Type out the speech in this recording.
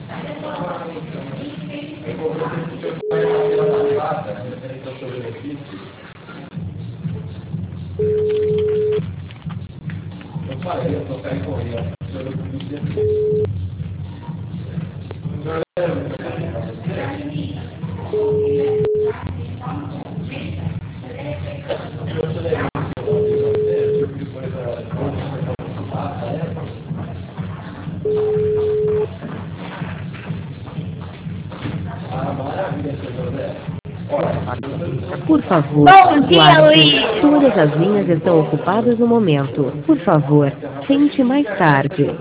Por favor, Bom dia, guarde. Luiz. Todas as linhas estão ocupadas no momento. Por favor, tente mais tarde.